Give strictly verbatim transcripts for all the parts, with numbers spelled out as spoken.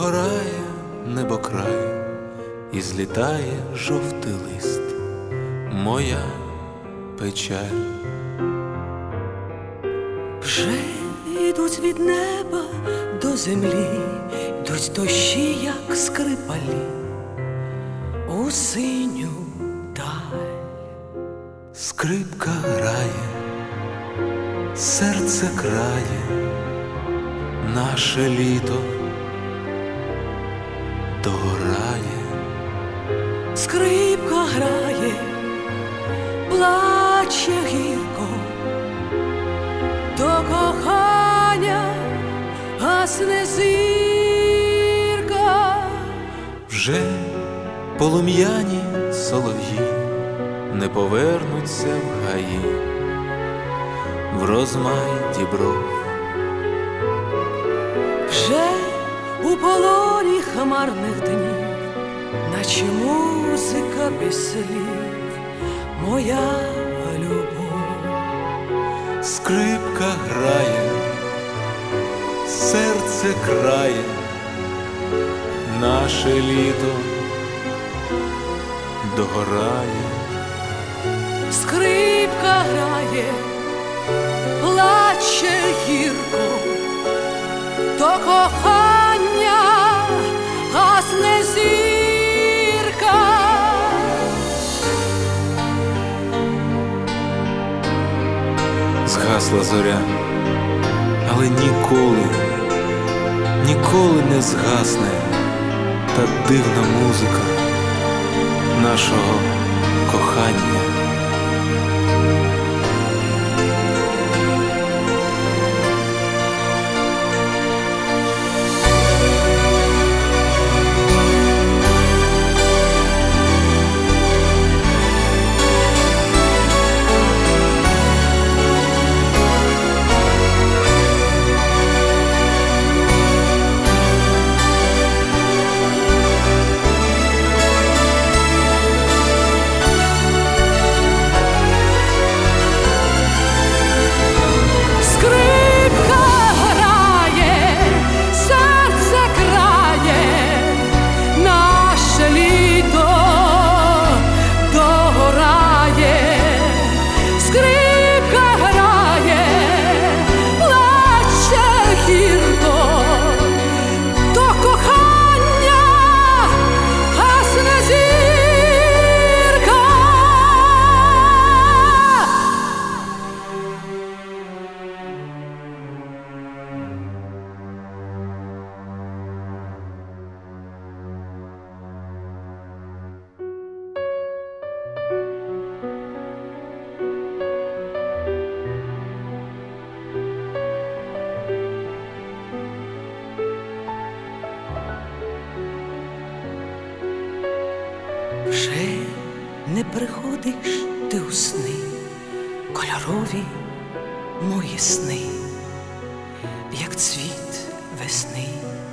догорає небокрай, і злітає жовтий лист, моя печаль. Вже йдуть від неба до землі, йдуть дощі, як скрипалі, у синю даль. Скрипка грає, серце крає, наше літо догорає. Скрипка грає, плаче гірко, до кохання гасне зірка. Вже полум'яні солов'ї не повернуться в гаї, в розмайті бров. Вже у полоні хмарних днів, наче музика без слів, моя любов. Скрипка грає, серце крає, наше літо догорає. Скрипка грає, плаче гірко, до кохання гасне зірка. Згасла зоря, але ніколи, ніколи не згасне та дивна музика нашого кохання. Вже не приходиш ти у сни, кольорові мої сни, як цвіт весни.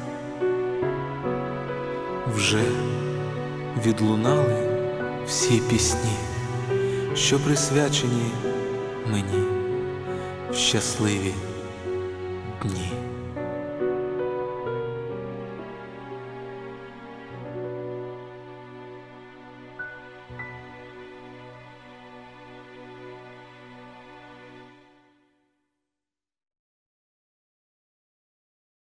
Вже відлунали всі пісні, що присвячені мені в щасливі дні.